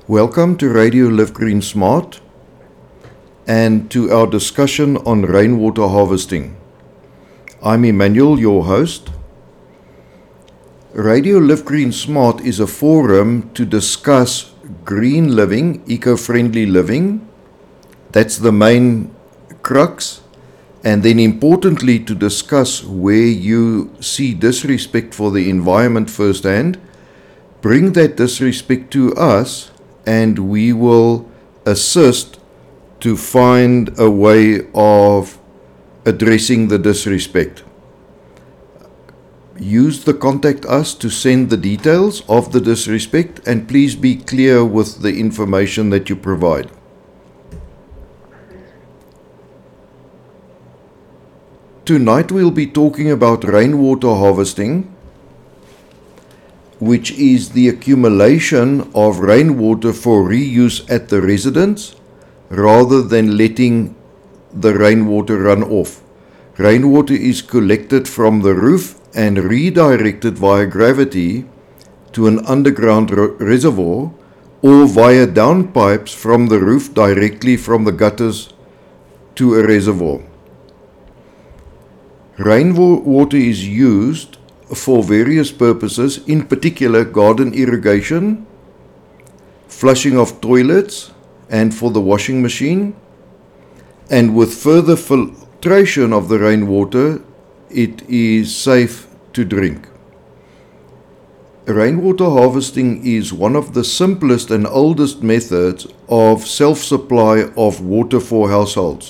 Welcome to Radio Live Green Smart and to our discussion on rainwater harvesting. I'm Emmanuel, your host. Radio Live Green Smart is a forum to discuss green living, eco-friendly living. That's the main crux. And then importantly, to discuss where you see disrespect for the environment firsthand. Bring that disrespect to us and we will assist to find a way of addressing the disrespect. Use the contact us to send the details of the disrespect and please be clear with the information that you provide. Tonight we'll be talking about rainwater harvesting, which is the accumulation of rainwater for reuse at the residence rather than letting the rainwater run off. Rainwater is collected from the roof and redirected via gravity to an underground reservoir or via downpipes from the roof directly from the gutters to a reservoir. Rainwater is used for various purposes, in particular garden irrigation, flushing of toilets, and for the washing machine. And with further filtration of the rainwater, it is safe to drink. Rainwater harvesting is one of the simplest and oldest methods of self-supply of water for households.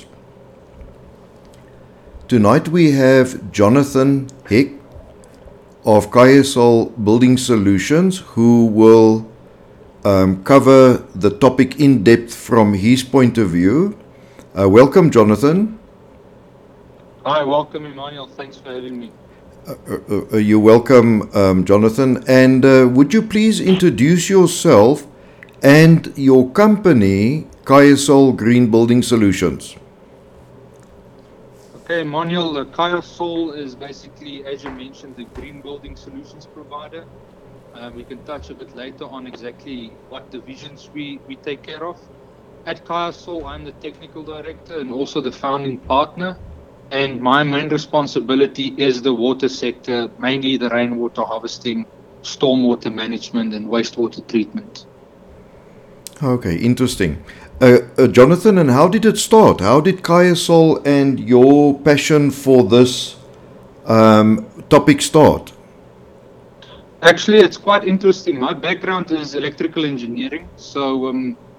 Tonight we have Jonathan Heck of KSL Building Solutions, who will cover the topic in depth from his point of view. Welcome, Jonathan. Hi, welcome, Emmanuel. Thanks for having me. You're welcome, Jonathan. And would you please introduce yourself and your company, KSL Green Building Solutions? Okay, Emmanuel, KSL is basically, as you mentioned, the green building solutions provider. We can touch a bit later on exactly what divisions we take care of. At KSL, I'm the technical director and also the founding partner. And my main responsibility is the water sector, mainly the rainwater harvesting, stormwater management, and wastewater treatment. Okay, interesting. Jonathan, and how did it start? How did KSL and your passion for this topic start? Actually, it's quite interesting. My background is electrical engineering. So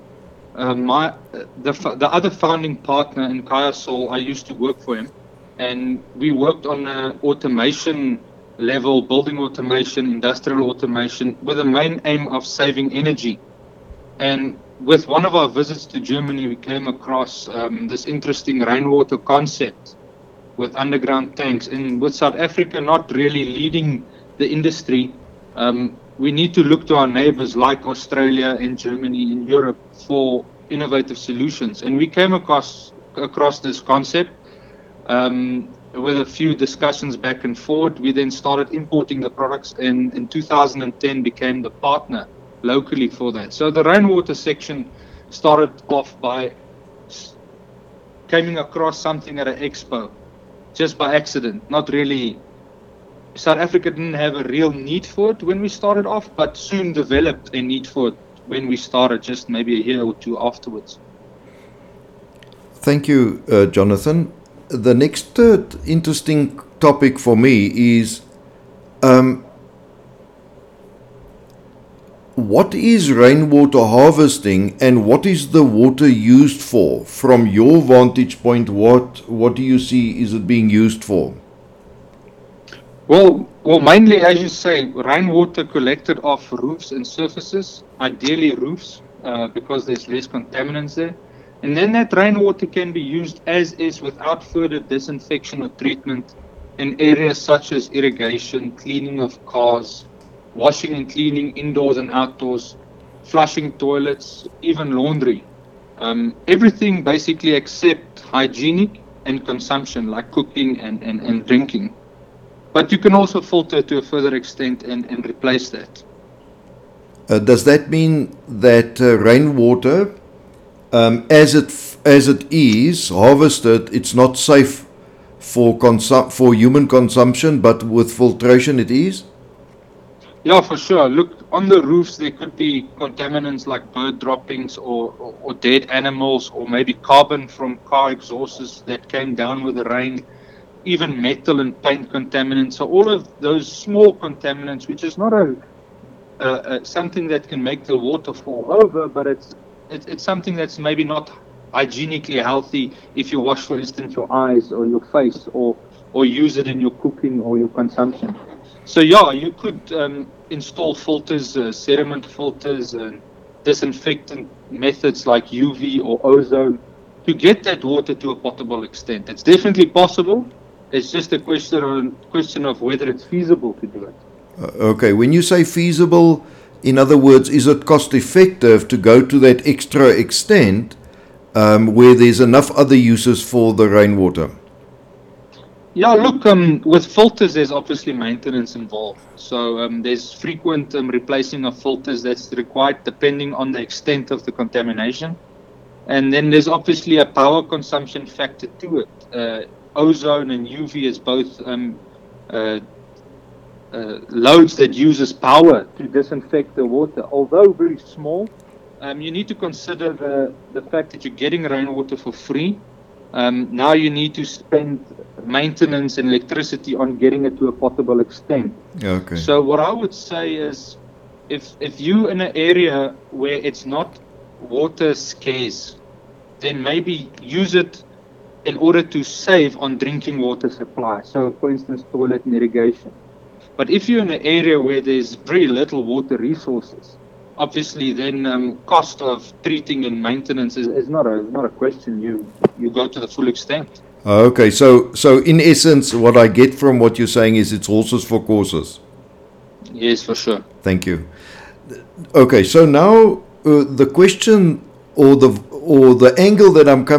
the other founding partner in KSL, I used to work for him. And we worked on automation level, building automation, industrial automation, with the main aim of saving energy. And with one of our visits to Germany, we came across this interesting rainwater concept with underground tanks. And with South Africa not really leading the industry, we need to look to our neighbors like Australia and Germany and Europe for innovative solutions. And we came across this concept with a few discussions back and forth. We then started importing the products and in 2010 became the partner locally for that. So the rainwater section started off by coming across something at an expo, just by accident, not really. South Africa didn't have a real need for it when we started off, but soon developed a need for it when we started, just maybe a year or two afterwards. Thank you, Jonathan. The next interesting topic for me is what is rainwater harvesting and what is the water used for? From your vantage point, what do you see is it being used for? Well, mainly, as you say, rainwater collected off roofs and surfaces, ideally roofs, because there's less contaminants there. And then that rainwater can be used as is without further disinfection or treatment in areas such as irrigation, cleaning of cars, washing and cleaning indoors and outdoors, flushing toilets, even laundry. Everything basically except hygienic and consumption, like cooking and drinking. But you can also filter to a further extent and replace that. Does that mean that rainwater, as it is harvested, it's not safe for human consumption, but with filtration it is? Yeah, for sure. Look, on the roofs there could be contaminants like bird droppings or dead animals, or maybe carbon from car exhausts that came down with the rain, even metal and paint contaminants. So all of those small contaminants, which is not something that can make the water fall over, but it's something that's maybe not hygienically healthy if you wash, for instance, your eyes or your face, or use it in your cooking or your consumption. So yeah, you could install filters, sediment filters, and disinfectant methods like UV or ozone to get that water to a potable extent. It's definitely possible. It's just a question of whether it's feasible to do it. Okay, when you say feasible, in other words, is it cost effective to go to that extra extent where there's enough other uses for the rainwater? Yeah, look, with filters, there's obviously maintenance involved. So there's frequent replacing of filters that's required depending on the extent of the contamination. And then there's obviously a power consumption factor to it. Ozone and UV is both loads that uses power to disinfect the water. Although very small, you need to consider the fact that you're getting rainwater for free. Now you need to spend maintenance and electricity on getting it to a potable extent. Okay. So what I would say is, if you're in an area where it's not water scarce, then maybe use it in order to save on drinking water supply. So for instance, toilet and irrigation. But if you're in an area where there's very little water resources, obviously then cost of treating and maintenance is not a question. You go to the full extent. Okay, so in essence, what I get from what you're saying is it's horses for courses. Yes, for sure. Thank you. Okay, so now the question or the angle that I'm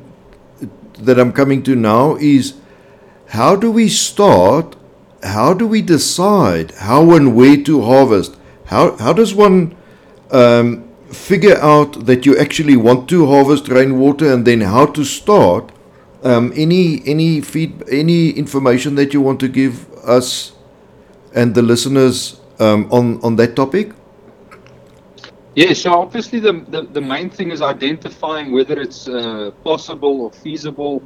coming to now is, how do we start? How do we decide how and where to harvest? How does one figure out that you actually want to harvest rainwater, and then how to start? Any information that you want to give us and the listeners on that topic? Yes, so obviously the main thing is identifying whether it's possible or feasible.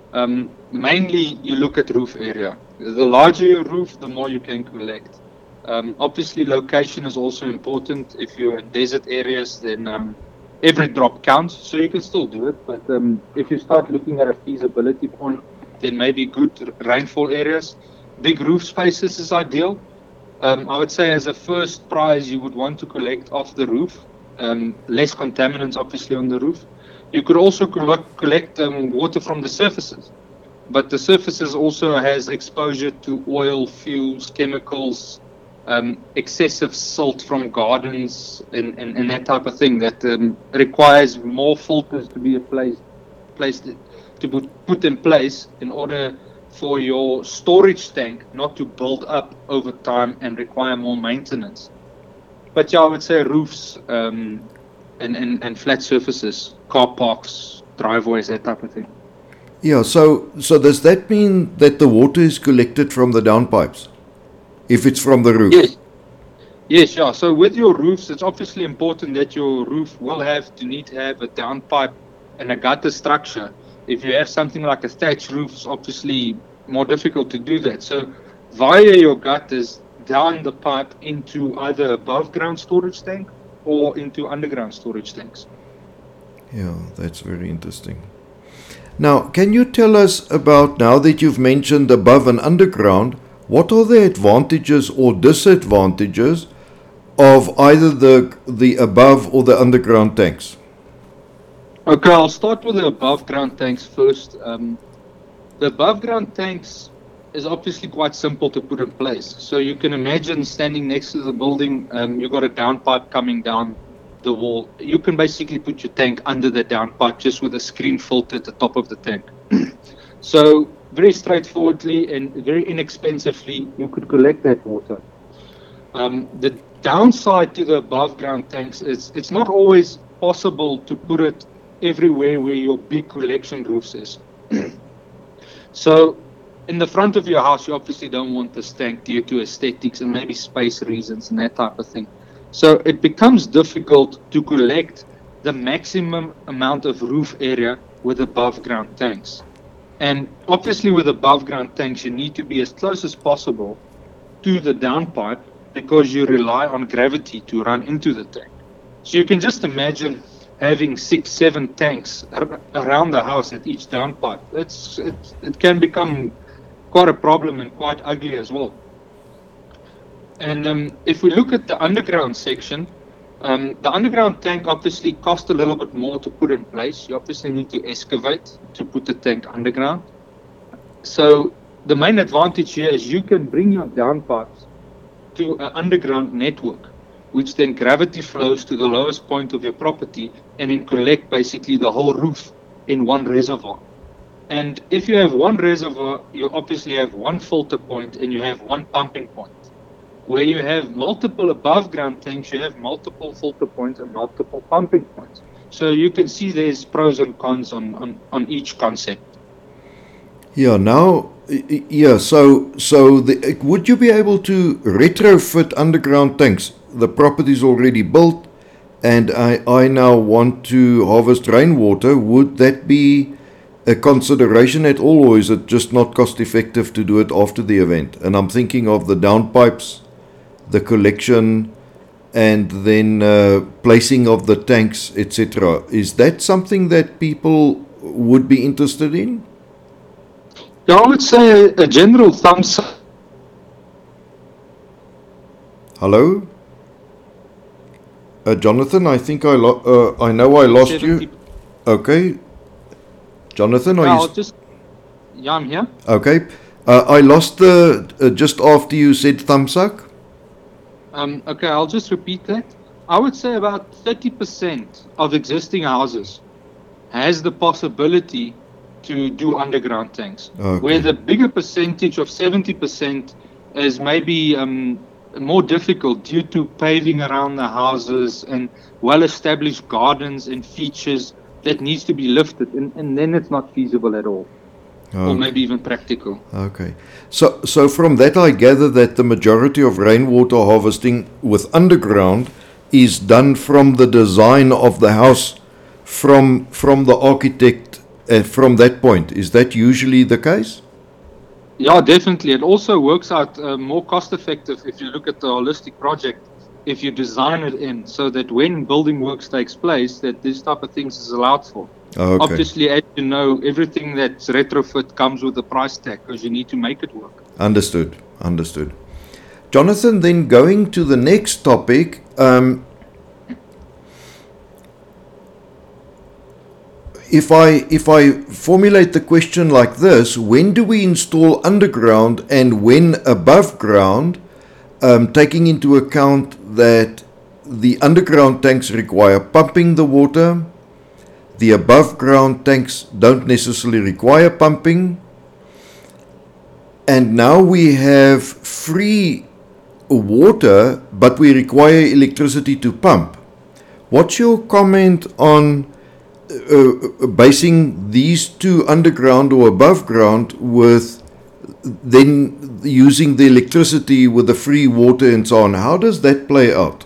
Mainly you look at roof area. The larger your roof, the more you can collect. Obviously location is also important. If you're in desert areas, then every drop counts, so you can still do it. But if you start looking at a feasibility point, then maybe good rainfall areas. Big roof spaces is ideal. I would say as a first prize, you would want to collect off the roof. Less contaminants obviously on the roof. You could also collect water from the surfaces. But the surfaces also has exposure to oil, fuels, chemicals, excessive silt from gardens and that type of thing that requires more filters to be put in place in order for your storage tank not to build up over time and require more maintenance. But yeah, I would say roofs and flat surfaces, car parks, driveways, that type of thing. Yeah, so does that mean that the water is collected from the downpipes, if it's from the roof? Yes, yeah. So with your roofs, it's obviously important that your roof will need to have a downpipe and a gutter structure. If you have something like a thatch roof, it's obviously more difficult to do that. So via your gutters, down the pipe into either above ground storage tank or into underground storage tanks. Yeah, that's very interesting. Now, can you tell us about, now that you've mentioned above and underground, what are the advantages or disadvantages of either the above or the underground tanks? Okay, I'll start with the above ground tanks first. The above ground tanks is obviously quite simple to put in place. So you can imagine standing next to the building, you've got a downpipe coming down the wall. You can basically put your tank under the downpipe just with a screen filter at the top of the tank. So very straightforwardly and very inexpensively, you could collect that water. The downside to the above ground tanks is it's not always possible to put it everywhere where your big collection roofs is. So in the front of your house, you obviously don't want this tank due to aesthetics and maybe space reasons and that type of thing. So it becomes difficult to collect the maximum amount of roof area with above ground tanks. And obviously with above ground tanks, you need to be as close as possible to the downpipe because you rely on gravity to run into the tank. So you can just imagine having 6, 7 tanks around the house at each downpipe. It can become quite a problem and quite ugly as well. And if we look at the underground section, the underground tank obviously costs a little bit more to put in place. You obviously need to excavate to put the tank underground. So the main advantage here is you can bring your downpipes to an underground network, which then gravity flows to the lowest point of your property and then collect basically the whole roof in one reservoir. And if you have one reservoir, you obviously have one filter point and you have one pumping point. Where you have multiple above ground tanks, you have multiple filter points and multiple pumping points. So you can see there's pros and cons on each concept. Yeah, now, yeah, would you be able to retrofit underground tanks? The property is already built and I now want to harvest rainwater. Would that be a consideration at all, or is it just not cost effective to do it after the event? And I'm thinking of the downpipes, the collection, and then placing of the tanks, etc. Is that something that people would be interested in? Yeah, I would say a general thumbs up. Hello? Jonathan, I think I know I lost 70. You. Okay. Jonathan, are you... Yeah, I'm here. Okay. I lost just after you said thumbs up. Okay, I'll just repeat that. I would say about 30% of existing houses has the possibility to do underground tanks, where the bigger percentage of 70% is maybe more difficult due to paving around the houses and well-established gardens and features that needs to be lifted, and then it's not feasible at all. Or maybe even practical. Okay. So from that I gather that the majority of rainwater harvesting with underground is done from the design of the house, from the architect, from that point. Is that usually the case? Yeah, definitely. It also works out more cost effective if you look at the holistic project, if you design it in so that when building works takes place, that this type of things is allowed for. Okay. Obviously, as you know, everything that's retrofit comes with a price tag because you need to make it work. Understood. Jonathan, then going to the next topic, if I formulate the question like this, when do we install underground and when above ground, taking into account that the underground tanks require pumping the water, the above ground tanks don't necessarily require pumping, and now we have free water but we require electricity to pump. What's your comment on basing these two, underground or above ground, with then using the electricity with the free water and so on? How does that play out?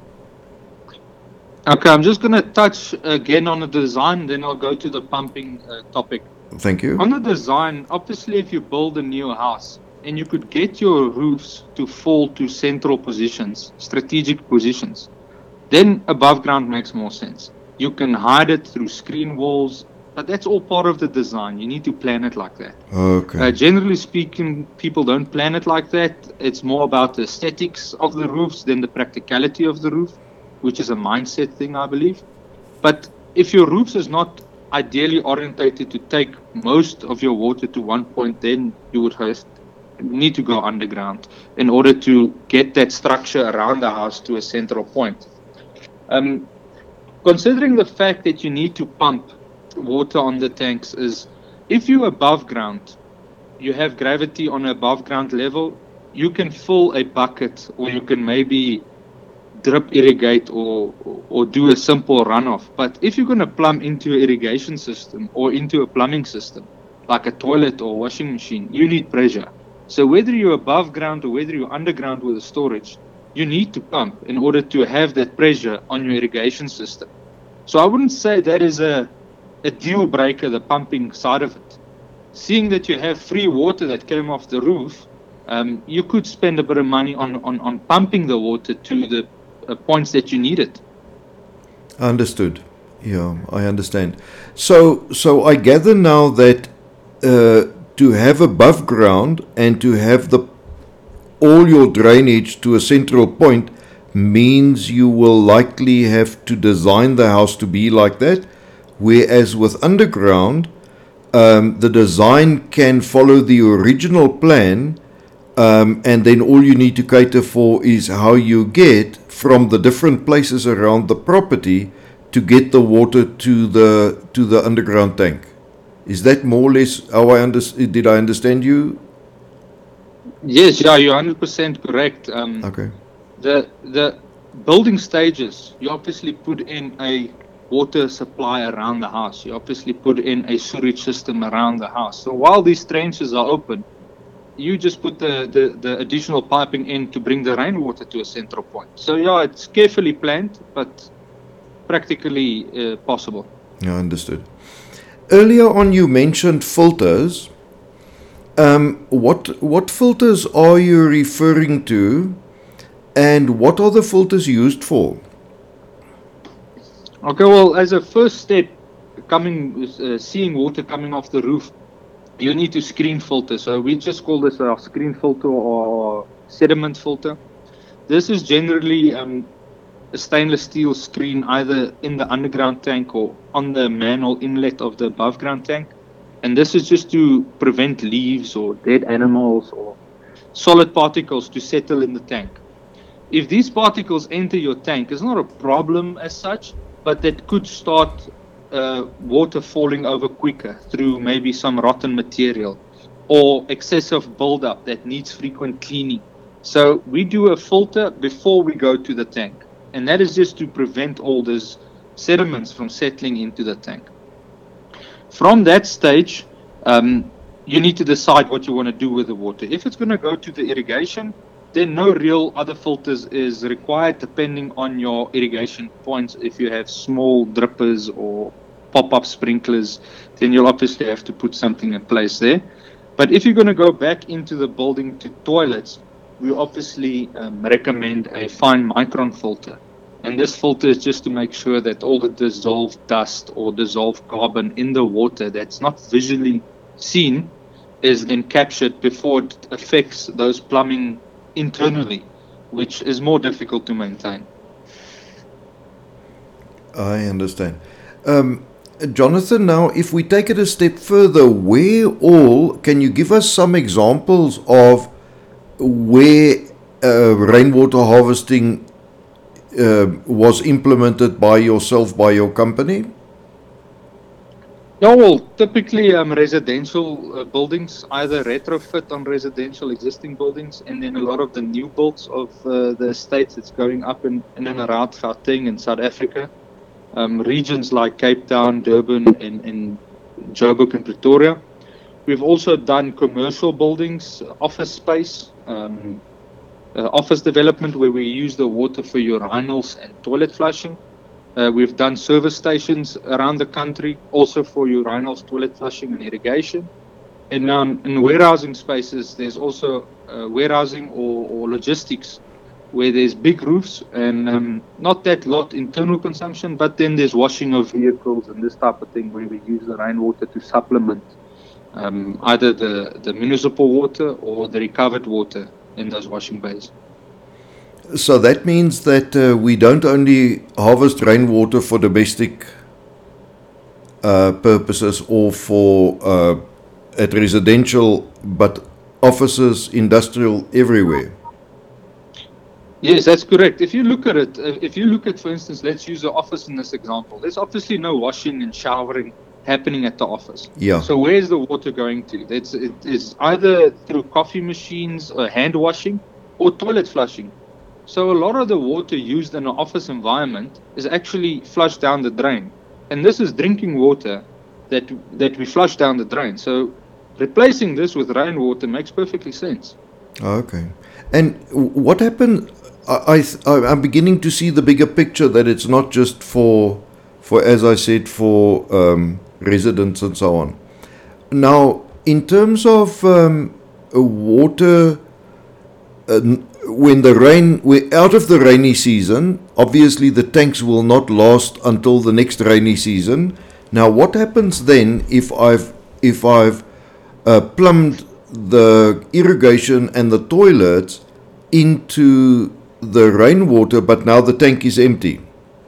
Okay, I'm just going to touch again on the design, then I'll go to the pumping topic. Thank you. On the design, obviously if you build a new house and you could get your roofs to fall to central positions, strategic positions, then above ground makes more sense. You can hide it through screen walls, but that's all part of the design. You need to plan it like that. Okay. Generally speaking, people don't plan it like that. It's more about the aesthetics of the roofs than the practicality of the roof, which is a mindset thing, I believe. But if your roofs is not ideally orientated to take most of your water to one point, then you would need to go underground in order to get that structure around the house to a central point. Considering the fact that you need to pump water on the tanks, is if you're above ground, you have gravity on an above ground level, you can fill a bucket, or you can maybe drip irrigate or do a simple runoff. But if you're going to plumb into an irrigation system or into a plumbing system, like a toilet or washing machine, you need pressure. So whether you're above ground or whether you're underground with a storage, you need to pump in order to have that pressure on your irrigation system. So I wouldn't say that is a deal breaker, the pumping side of it. Seeing that you have free water that came off the roof, you could spend a bit of money on pumping the water to the points that you need it. Understood. Yeah, I understand. So I gather now that to have above ground and to have all your drainage to a central point means you will likely have to design the house to be like that, whereas with underground, the design can follow the original plan, and then all you need to cater for is how you get from the different places around the property to get the water to the underground tank. Is that more or less how did I understand you? Yes, yeah, you're 100% correct. Okay. The building stages, you obviously put in a water supply around the house. You obviously put in a sewage system around the house. So while these trenches are open, you just put the additional piping in to bring the rainwater to a central point. So yeah, it's carefully planned, but practically possible. Yeah, understood. Earlier on you mentioned filters. What filters are you referring to, and what are the filters used for? Okay, well, as a first step, seeing water coming off the roof, you need to screen filter. So we just call this a screen filter or sediment filter. This is generally a stainless steel screen either in the underground tank or on the manhole inlet of the above ground tank. And this is just to prevent leaves or dead animals or solid particles to settle in the tank. If these particles enter your tank, it's not a problem as such, but that could start water falling over quicker through maybe some rotten material or excessive buildup that needs frequent cleaning. So we do a filter before we go to the tank, and that is just to prevent all these sediments from settling into the tank. From that stage, you need to decide what you want to do with the water. If it's going to go to the irrigation, then no real other filters is required depending on your irrigation points. If you have small drippers or pop-up sprinklers, then you'll obviously have to put something in place there. But if you're going to go back into the building to toilets, we obviously recommend a fine micron filter. And this filter is just to make sure that all the dissolved dust or dissolved carbon in the water that's not visually seen is then captured before it affects those plumbing internally, which is more difficult to maintain. I understand. Jonathan, now if we take it a step further, can you give us some examples of where rainwater harvesting was implemented by yourself, by your company? Yeah, well, typically residential buildings, either retrofit on residential existing buildings, and then a lot of the new builds of the estates that's going up in and around Gauteng in South Africa. Regions like Cape Town, Durban, and Joburg and Pretoria. We've also done commercial buildings, office space, office development where we use the water for urinals and toilet flushing. We've done service stations around the country, also for urinals, toilet flushing, and irrigation. And in warehousing spaces, there's also warehousing or logistics where there's big roofs and not that lot internal consumption, but then there's washing of vehicles and this type of thing where we use the rainwater to supplement either the municipal water or the recovered water in those washing bays. So that means that we don't only harvest rainwater for domestic purposes or for at residential, but offices, industrial, everywhere. Yes, that's correct. If you look at, for instance, let's use the office in this example. There's obviously no washing and showering happening at the office. Yeah. So where's the water going to? It is either through coffee machines or hand washing or toilet flushing. So a lot of the water used in an office environment is actually flushed down the drain. And this is drinking water that we flush down the drain. So replacing this with rainwater makes perfectly sense. Okay. And what happened? I'm beginning to see the bigger picture, that it's not just for as I said, for residents and so on. Now, in terms of water, when we're out of the rainy season, obviously the tanks will not last until the next rainy season. Now, what happens then if I've plumbed the irrigation and the toilets into the rainwater, but now the tank is empty?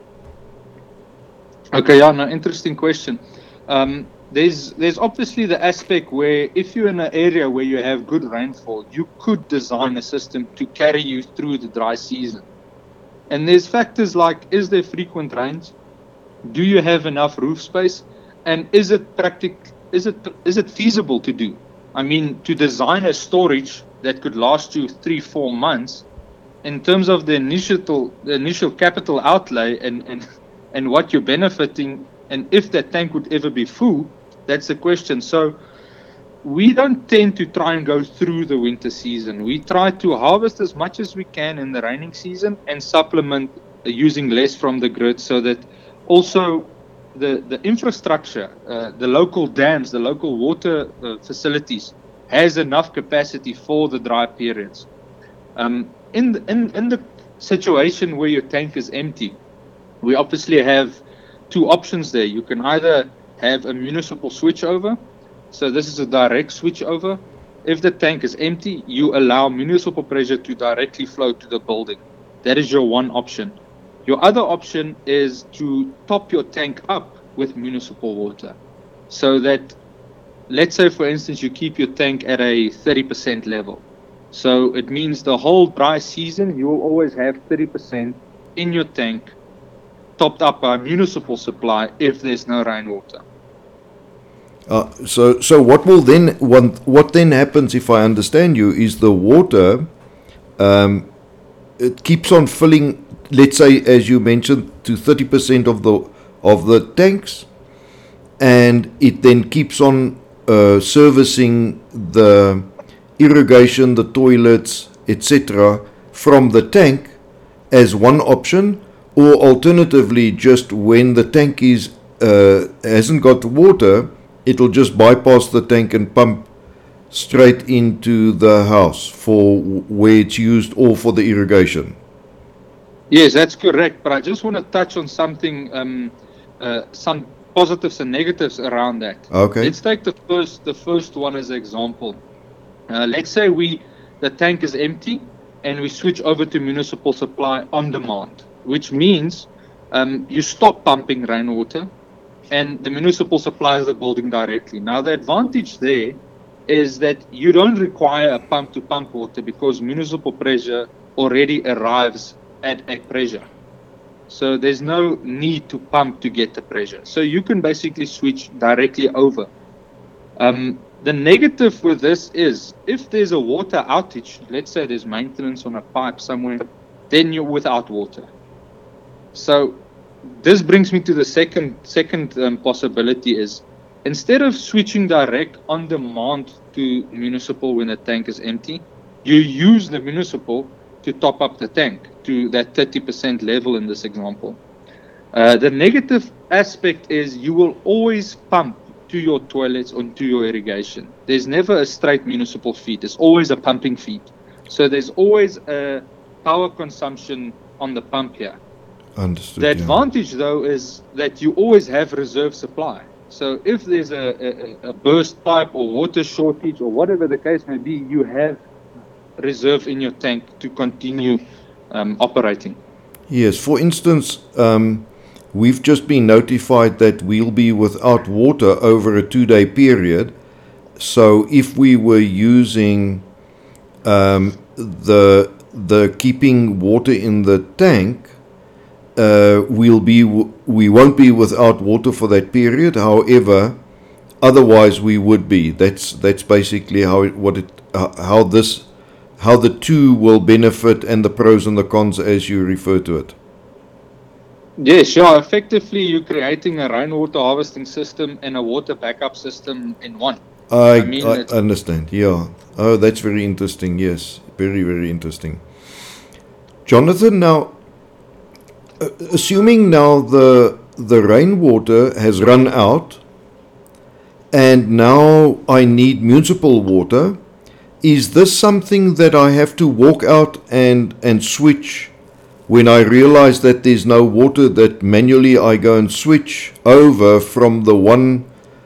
Okay, yeah, no, interesting question. There's obviously the aspect where if you're in an area where you have good rainfall, you could design a system to carry you through the dry season. And there's factors like, is there frequent rains? Do you have enough roof space? And is it feasible to do? I mean, to design a storage that could last you 3-4 months, in terms of the initial capital outlay and what you're benefiting, and if that tank would ever be full, that's the question. So we don't tend to try and go through the winter season. We try to harvest as much as we can in the raining season and supplement using less from the grid, so that also the infrastructure, the local dams, the local water facilities has enough capacity for the dry periods. In the situation where your tank is empty, we obviously have two options there. You can either have a municipal switchover. So this is a direct switchover. If the tank is empty, you allow municipal pressure to directly flow to the building. That is your one option. Your other option is to top your tank up with municipal water. So that, let's say for instance, you keep your tank at a 30% level. So it means the whole dry season, you will always have 30% in your tank topped up by municipal supply if there's no rainwater. So what then happens, if I understand you, is the water it keeps on filling, let's say, as you mentioned, to 30% of the tanks, and it then keeps on servicing the irrigation, the toilets, etc., from the tank as one option. Or alternatively, just when the tank hasn't got water, it'll just bypass the tank and pump straight into the house for where it's used, or for the irrigation. Yes, that's correct. But I just want to touch on something, some positives and negatives around that. Okay. Let's take the first one as an example. Let's say the tank is empty and we switch over to municipal supply on demand, which means you stop pumping rainwater and the municipal supplies the building directly. Now, the advantage there is that you don't require a pump to pump water, because municipal pressure already arrives at a pressure. So there's no need to pump to get the pressure. So you can basically switch directly over. The negative with this is, if there's a water outage, let's say there's maintenance on a pipe somewhere, then you're without water. So this brings me to the second possibility is, instead of switching direct on demand to municipal when the tank is empty, you use the municipal to top up the tank to that 30% level in this example. The negative aspect is you will always pump to your toilets or to your irrigation. There's never a straight municipal feed. There's always a pumping feed. So there's always a power consumption on the pump here. Understood. The advantage, though, is that you always have reserve supply. So if there's a burst pipe or water shortage or whatever the case may be, you have reserve in your tank to continue operating. Yes. For instance, we've just been notified that we'll be without water over a 2-day period. So if we were using the keeping water in the tank, we won't be without water for that period. However, otherwise we would be. That's basically how this how the two will benefit and the pros and the cons as you refer to it. Yes, yeah. Effectively, you're creating a rainwater harvesting system and a water backup system in one. I mean, I understand. Yeah. Oh, that's very interesting. Yes, very, very interesting. Jonathan, now, assuming now the rainwater has run out, and now I need municipal water, is this something that I have to walk out and switch when I realize that there's no water, that manually I go and switch over from the one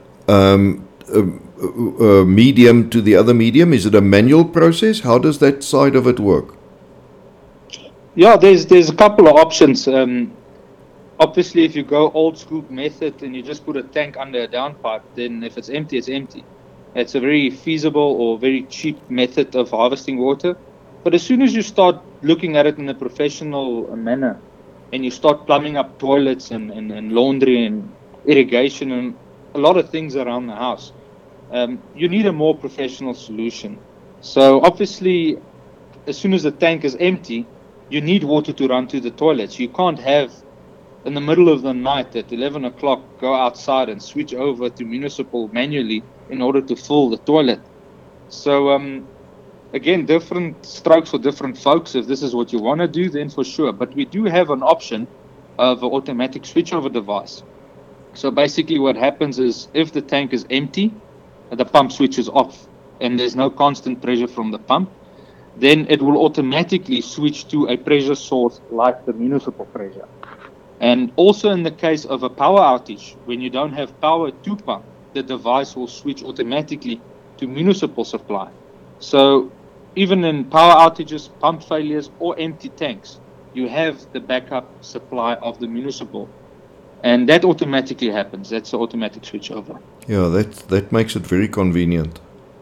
medium to the other medium? Is it a manual process? How does that side of it work? Yeah, there's a couple of options. Obviously, if you go old school method and you just put a tank under a downpipe, then if it's empty, it's empty. It's a very feasible or very cheap method of harvesting water. But as soon as you start looking at it in a professional manner, and you start plumbing up toilets and laundry and irrigation and a lot of things around the house, you need a more professional solution. So obviously, as soon as the tank is empty, you need water to run to the toilets. You can't have, in the middle of the night at 11 o'clock, go outside and switch over to municipal manually in order to fill the toilet. So again, different strokes for different folks. If this is what you want to do, then for sure. But we do have an option of an automatic switchover device. So basically what happens is, if the tank is empty, the pump switches off and there's no constant pressure from the pump, then it will automatically switch to a pressure source like the municipal pressure. And also in the case of a power outage, when you don't have power to pump, the device will switch automatically to municipal supply. So even in power outages, pump failures, or empty tanks, you have the backup supply of the municipal. And that automatically happens. That's the automatic switchover. Yeah, that makes it very convenient.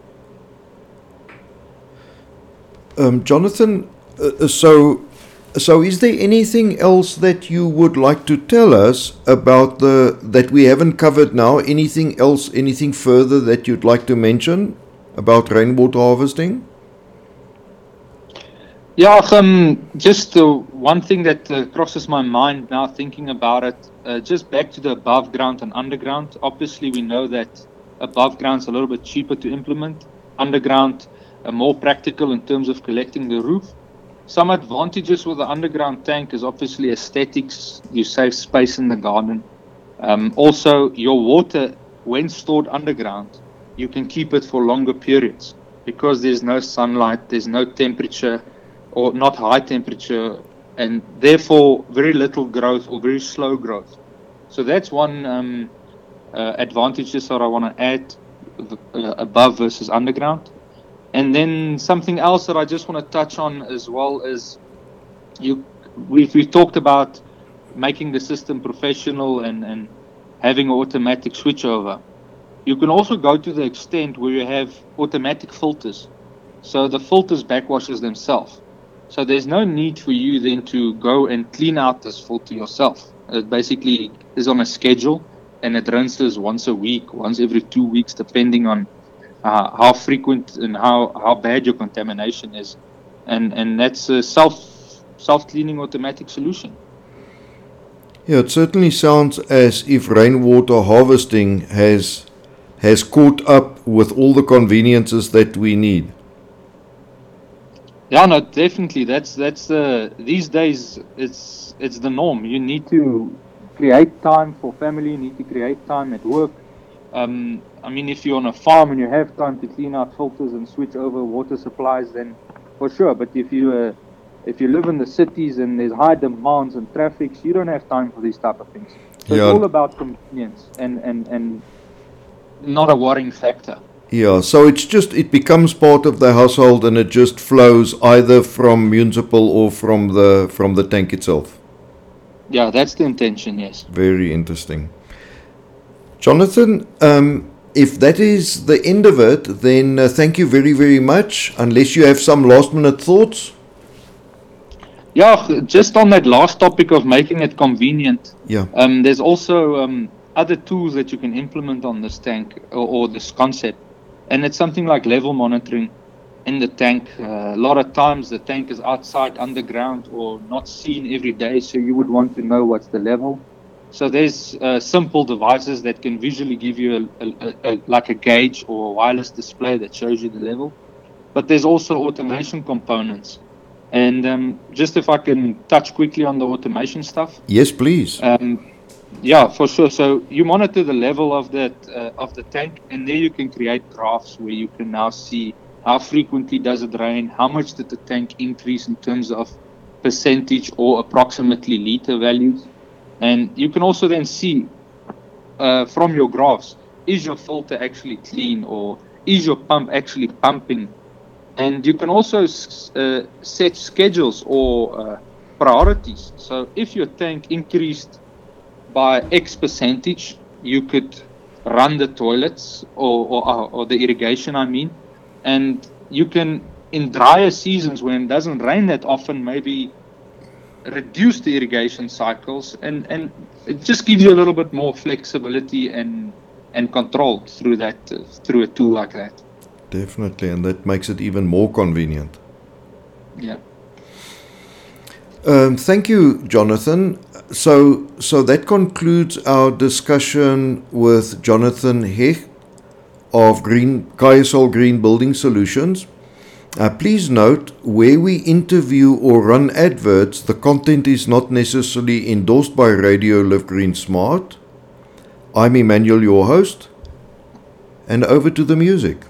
Jonathan, so is there anything else that you would like to tell us about that we haven't covered now? Anything else, anything further that you'd like to mention about rainwater harvesting? Yeah, just one thing that crosses my mind now thinking about it, just back to the above ground and underground. Obviously, we know that above ground is a little bit cheaper to implement. Underground, more practical in terms of collecting the roof. Some advantages with the underground tank is obviously aesthetics. You save space in the garden. Also, your water, when stored underground, you can keep it for longer periods because there's no sunlight, there's no temperature, or not high temperature, and therefore very little growth or very slow growth. So that's one advantages that I want to add, above versus underground. And then something else that I just want to touch on as well is we've talked about making the system professional and having an automatic switchover. You can also go to the extent where you have automatic filters. So the filters backwashes themselves. So there's no need for you then to go and clean out this filter yourself. It basically is on a schedule and it rinses once a week, once every 2 weeks, depending on how frequent and how bad your contamination is. And that's a self-cleaning automatic solution. Yeah, it certainly sounds as if rainwater harvesting has caught up with all the conveniences that we need. Yeah, no, definitely. That's these days it's the norm. You need to create time for family. You need to create time at work. I mean, if you're on a farm and you have time to clean out filters and switch over water supplies, then for sure. But if you live in the cities and there's high demands and traffic, you don't have time for these type of things. So It's all about convenience and not a worrying factor. Yeah, so it becomes part of the household and it just flows either from municipal or from the tank itself. Yeah, that's the intention, yes. Very interesting. Jonathan, if that is the end of it, then thank you very, very much. Unless you have some last minute thoughts. Yeah, just on that last topic of making it convenient. Yeah. There's also other tools that you can implement on this tank or this concept. And it's something like level monitoring. in the tank. A lot of times the tank is outside, underground, or not seen every day, so you would want to know what's the level. So there's simple devices that can visually give you like a gauge or a wireless display that shows you the level. But there's also automation components. And just if I can touch quickly on the automation stuff. Yes, please. Yeah, for sure. So you monitor the level of the tank, and there you can create graphs where you can now see how frequently does it rain, how much did the tank increase in terms of percentage or approximately liter values. And you can also then see from your graphs, is your filter actually clean, or is your pump actually pumping? And you can also set schedules or priorities. So if your tank increased by X percentage, you could run the toilets or the irrigation, I mean. And you can, in drier seasons when it doesn't rain that often, maybe reduce the irrigation cycles, and it just gives you a little bit more flexibility and control through a tool like that. Definitely, and that makes it even more convenient. Yeah. Thank you, Jonathan. So that concludes our discussion with Jonathan Hecht of Kayasol Green Building Solutions. Please note, where we interview or run adverts, the content is not necessarily endorsed by Radio Live Green Smart. I'm Emmanuel, your host, and over to the music.